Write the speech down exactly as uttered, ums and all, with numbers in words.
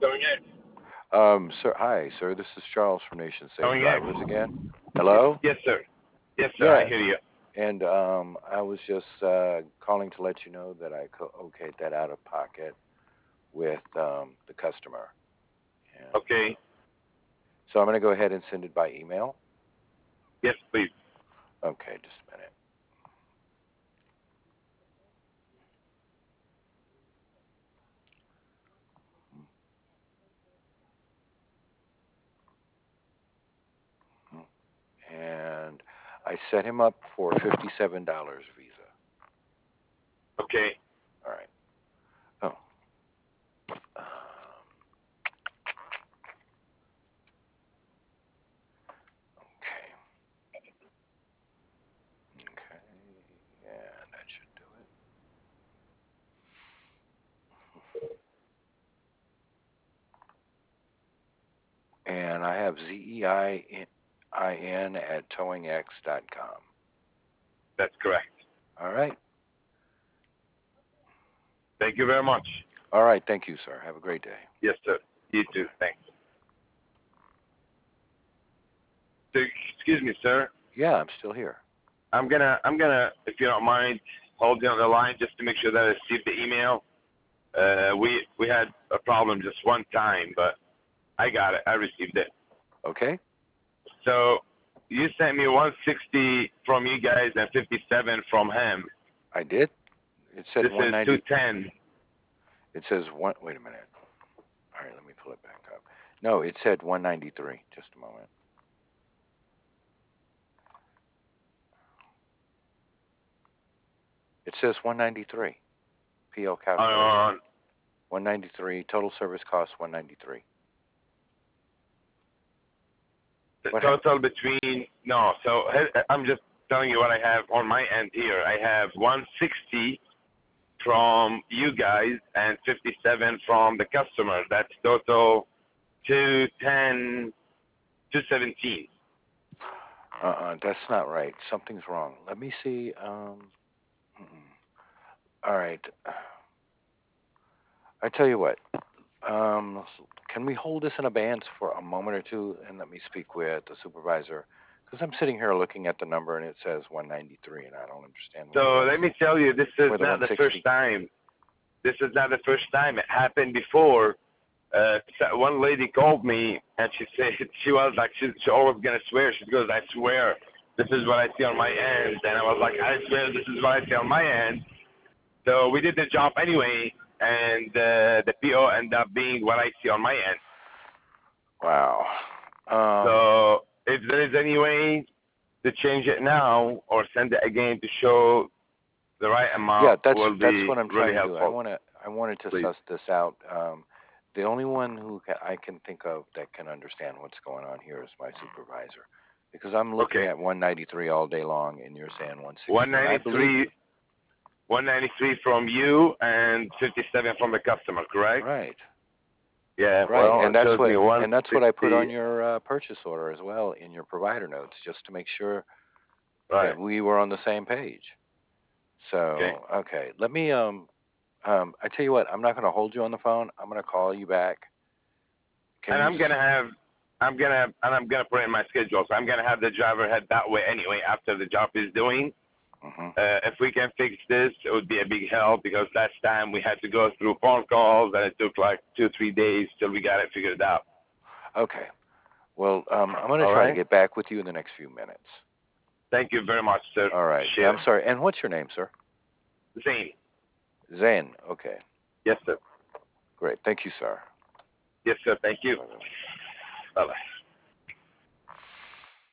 Going in. Um, sir, hi, sir. This is Charles from Nation Safe Going Drivers in. again. Hello? Yes, sir. Yes, sir. I Yes. hear you. And um, I was just uh, calling to let you know that I co- okayed that out of pocket with um, the customer. And Okay. so I'm going to go ahead and send it by email. Yes, please. Okay, just a minute. And I set him up for fifty-seven dollars Visa. Okay. All right. Oh. Um, okay. Okay. And that should do it. And I have Z E I N at towing x dot com. That's correct. All right. Thank you very much. All right. Thank you, sir. Have a great day. Yes, sir. You too. Okay. Thanks. So, excuse me, sir. Yeah, I'm still here. I'm gonna, I'm gonna, if you don't mind, hold you on the line just to make sure that I received the email. Uh, we we had a problem just one time, but I got it. I received it. Okay. So you sent me one sixty from you guys and fifty-seven from him. I did. It said This is one ninety. two ten. It says one. Wait a minute. All right. Let me pull it back up. No, it said one ninety-three. Just a moment. It says one ninety-three. P O calculation. On one ninety-three. Total service cost one ninety-three. the What? Ha- total between no. So I'm just telling you what I have on my end here. I have one sixty from you guys and fifty-seven from the customer. That's total two ten, two seventeen. Uh-uh. That's not right. Something's wrong. Let me see. Um. All right. I tell you what. Um, can we hold this in abeyance for a moment or two and let me speak with the supervisor? Because I'm sitting here looking at the number and it says one ninety-three, and I don't understand where So the let me tell you, this is where the not the first one sixty. time. This is not the first time. It happened before. Uh, one lady called me and she said she was like she, she always gonna swear. She goes, I swear this is what I see on my end, and I was like, I swear this is what I see on my end. So we did the job anyway, and uh, the P O ended up being what I see on my end. Wow. Um, So if there is any way to change it now or send it again to show the right yeah, amount, that's will that's be what I'm really trying to do. I helpful, want to I wanted to please. suss this out. Um, the only one who ca I can think of that can understand what's going on here is my supervisor, because I'm looking Okay. at one ninety-three all day long, and you're saying one sixty, and I believe you. one ninety-three one ninety-three from you and fifty-seven from the customer, correct? Right. Yeah, Right, well, and it that's shows what me and that's what I put on one sixty. your uh, purchase order as well in your provider notes, just to make sure Right. that we were on the same page. Okay. So, okay, let me um um I tell you what, I'm not going to hold you on the phone. I'm going to call you back. Can And you? I'm s- gonna have, I'm gonna, and I'm gonna put it in my schedule. So I'm gonna have the driver head that way anyway after the job is doing. Mhm. Uh, if we can fix this, it would be a big help because last time we had to go through phone calls and it took like two, three days till we got it figured out. Okay. Well, um I'm going to All try to right. get back with you in the next few minutes. Thank you very much, sir. All right. Appreciate I'm it. sorry. And what's your name, sir? Zane. Zane. Okay. Yes, sir. Great. Thank you, sir. Yes, sir. Thank you. Bye-bye. Bye bye.